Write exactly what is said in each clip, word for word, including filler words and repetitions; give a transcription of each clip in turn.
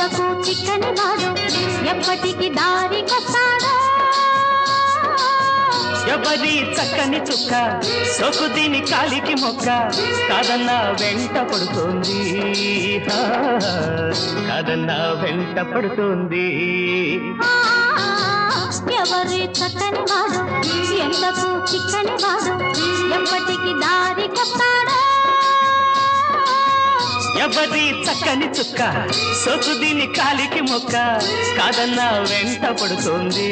ఎంతకు చిక్కని వాడు ఎప్పటికి దారికొస్తాడో ఎవరి చక్కని చుక్క సొకు దీని కాలికి మొక్క కాదన్న వెంట పడుతోంది కాదన్న వెంట పడుతోంది ఎవరి చక్కని వాడు ఎంతకు చిక్కని వాడు ఎప్పటికి దారికొస్తాడో ఎవరి చక్కని చుక్క సొకు దీని కాలికి మొక్క కాదన్న వెంట పడుతోంది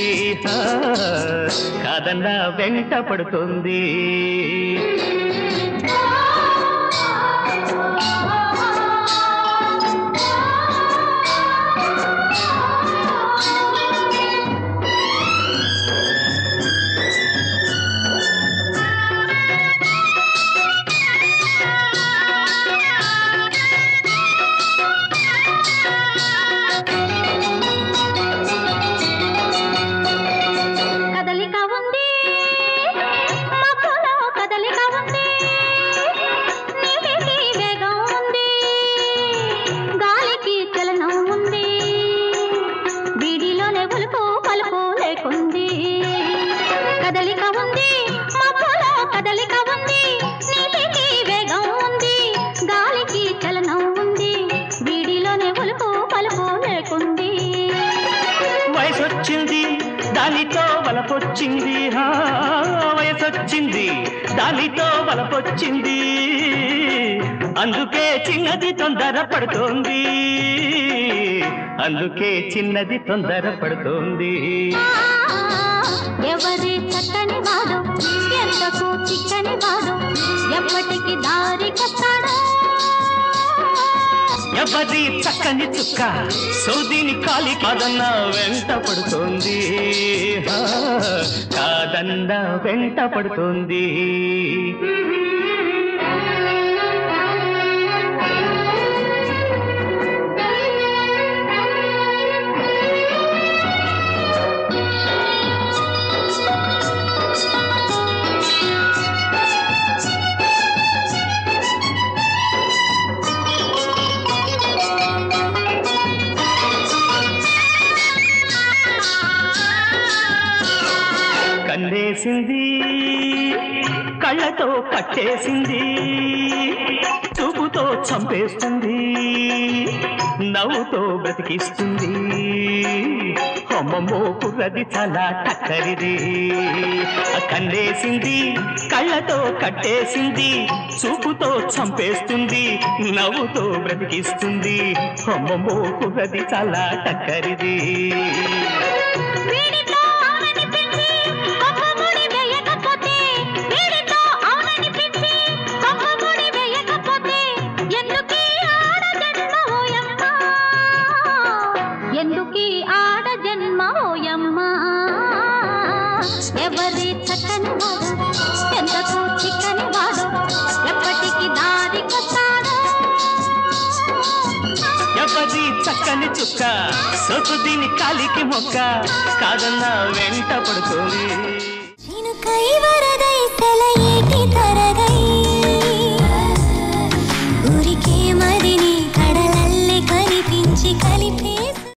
కాదన్న వెంట పడుతోంది దానితో వలపొచ్చింది వయసొచ్చింది దానితో వలపొచ్చింది అందుకే చిన్నది తొందర పడుతోంది అందుకే చిన్నది తొందర పడుతోంది ఎవరి చక్కని వాడు ఎంతకు చిక్కని వాడు ఎప్పటికి దారికొస్తాడో ఎవరి చక్కని చుక్క సౌదీని కాలి కాదన్న వెంట పడుతోంది కాదన్న వెంట పడుతోంది కన్నేసింది కళ్ళతో కట్టేసింది చూపుతో చంపేస్తుంది నవ్వుతో బ్రతికిస్తుంది అమ్మమ్మో కుర్రది చాలా టక్కరిది కన్నేసింది కళ్ళతో కట్టేసింది చూపుతో చంపేస్తుంది నవ్వుతో బ్రతికిస్తుంది అమ్మమ్మో కుర్రది చాలా టక్కరిది ఎందుకీ ఆడ జన్మ ఓయమ్మా ఎవరి చక్కని వాడు ఎంతకు చిక్కని వాడు ఎప్పటికి దారికొస్తాడో ఎవరి చక్కని చుక్క సొకు దీని కాలికి మొక్క కాదన్న వెంట పడుతోంది